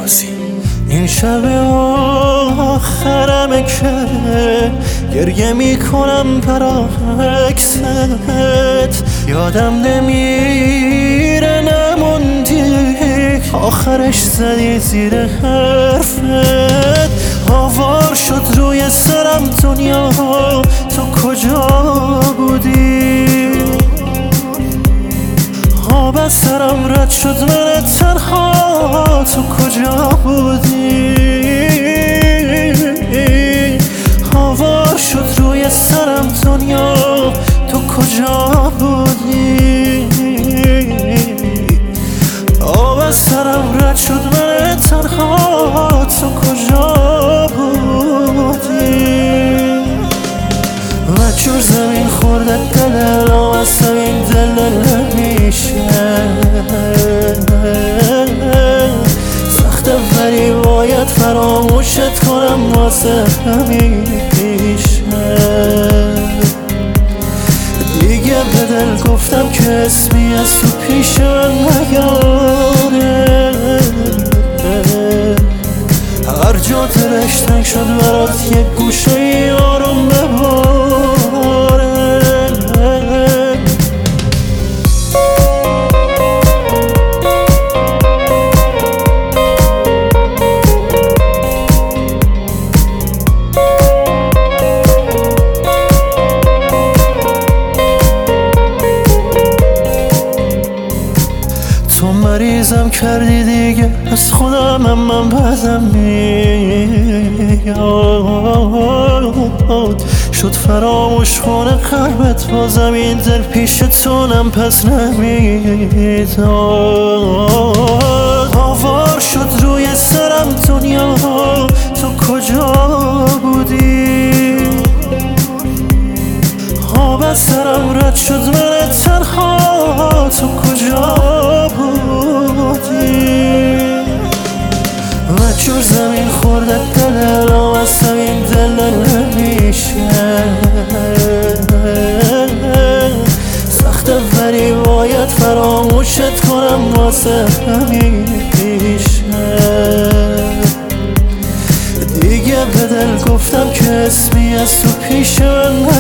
بازی. این شب آخرمه که گریه میکنم برعکست، یادم نمیره نموندی آخرش زدی زیر حرفت. آوار شد روی سرم دنیا، تو کجا بودی؟ آب از سرم رد شد من تنها، تو کجا بودی؟ آوار شد روی سرم دنیا، تو کجا بودی؟ آب از سرم رد شد من تنها، تو کجا بودی؟ و جور زمین خورده دلم از زمین دل نمیشه، سخته ولی باید فراموشت کنم واسه همین پیشه. دیگه به دل گفتم که اسمی از تو پیش من نیاره، هر جا دلش تنگ شد برات یک گوشه ای آروم بباره. تو مریضم کردی دیگه از خودم، من بدم میاد، شد فراموش کنه قلبت، بازم این دل پیش تونم پس نمیداد. آوار شد روی سرم دنیا، تو کجا بودی؟ آب از سرم رد شد من تنها، تو کجا بودی؟ و جور زمین خورده دلم از زمین دل نمیشه، سخته ولی باید فراموشت کنم واسه همین پیشه. دیگه به دل گفتم که اسمی از تو پیش من